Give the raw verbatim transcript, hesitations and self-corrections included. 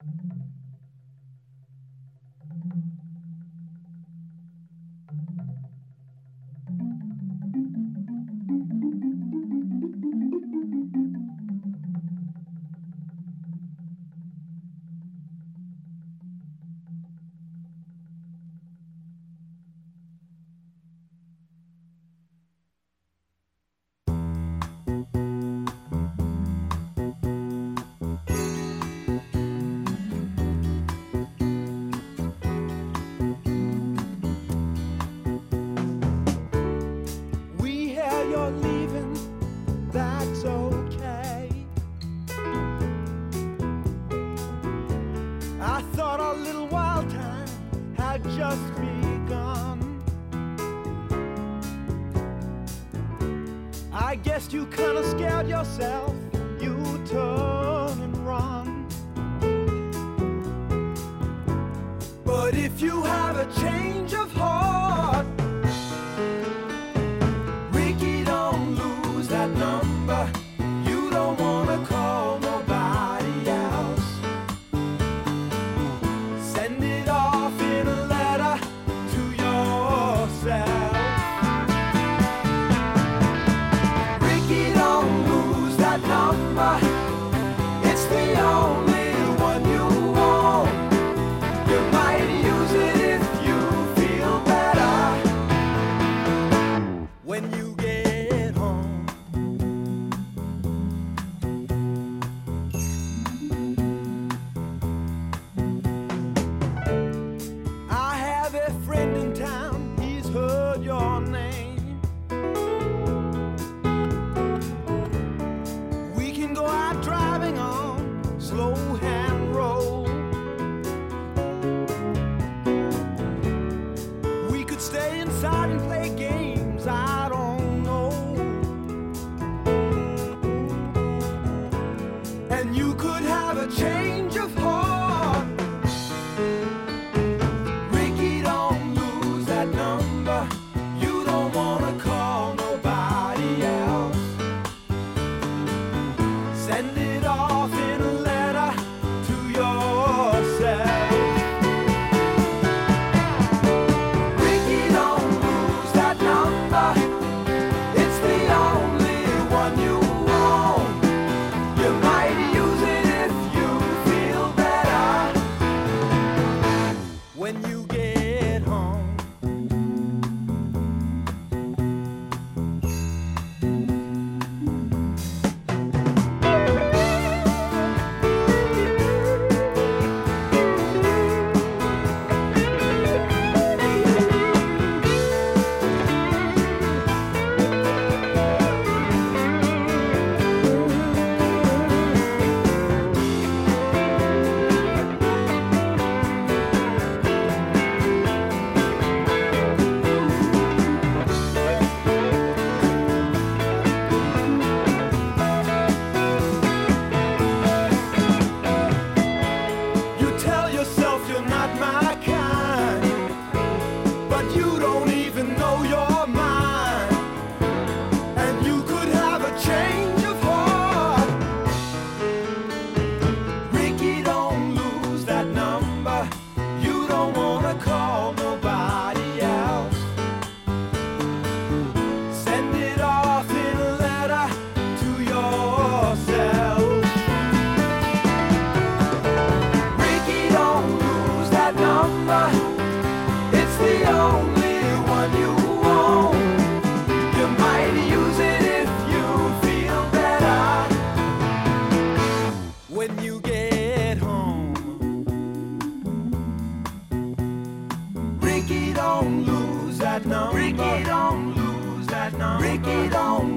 I guess you kinda scared yourself, you turn and run. But if you have a change of heart, Ricky, don't lose that number. You don't wanna call nobody else. Send it off in a letter to yourself. Number, it's the only one you want. You might use it if you feel better when you get home. I have a friend in town, he's heard your name. Driving on slow hand roll. We could stay inside and play games, I don't know. And you could have a change of heart. Ricky, don't lose that number. You don't wanna call nobody else. Send it off in a letter to yourself. Ricky, don't lose that number. It's the only one you want. You might use it if you feel better when you get home. It's the only one you want. You might use it if you feel better when you get home. Ricky, don't lose that number. Ricky, don't lose that number. Ricky, don't